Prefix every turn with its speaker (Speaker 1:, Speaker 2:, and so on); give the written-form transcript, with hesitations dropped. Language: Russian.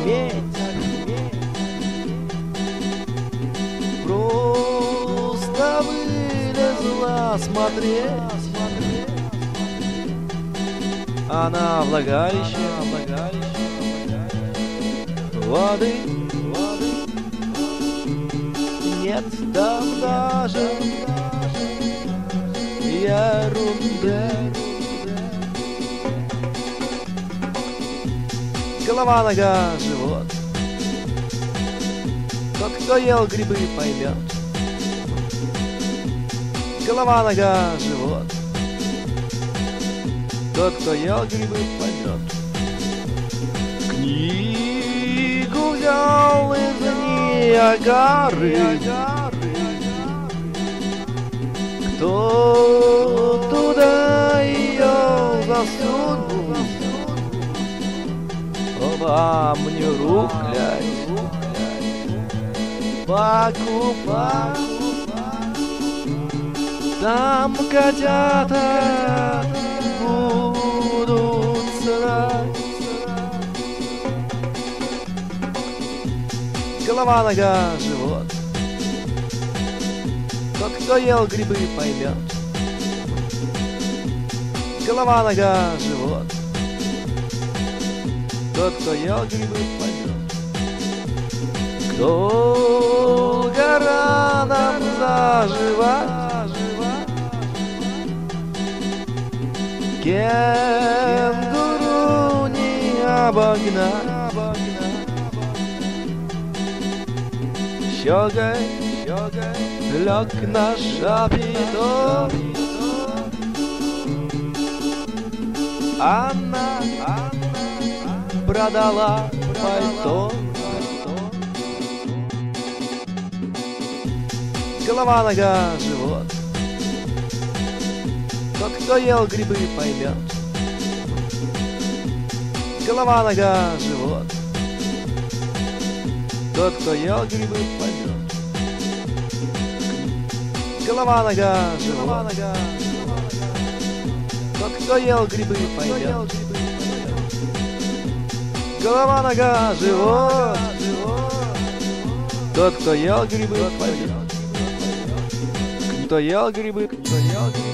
Speaker 1: Просто вылезла смотреть. Она влагалище воды. Нет там даже ерунды. Голова, нога, живот. Тот, кто ел грибы, поймет. Голова, нога, живот. Тот, кто ел грибы, поймет. Книгу взял из Ниагары. Кто туда ее засунул? Оба мне руклять покупать. Там котята будут срать. Голова, нога, живот. Тот, кто ел грибы, поймет. Голова, нога, живот. Тот, кто ел грибы, поймет. Долго нам заживать. Кенгуру не обогнать. Щёгой лёг на шапито. Она продала пальто. Голова, нога, живот. Тот, кто ел грибы, поймет. Голова, нога, живот. Тот, кто ел грибы, поймет. Голова, нога, живот. Тот, кто ел грибы, поймет. Голова, нога, живот. Тот, кто ел грибы, поймет. Кто ел грибы, кто ел грибы.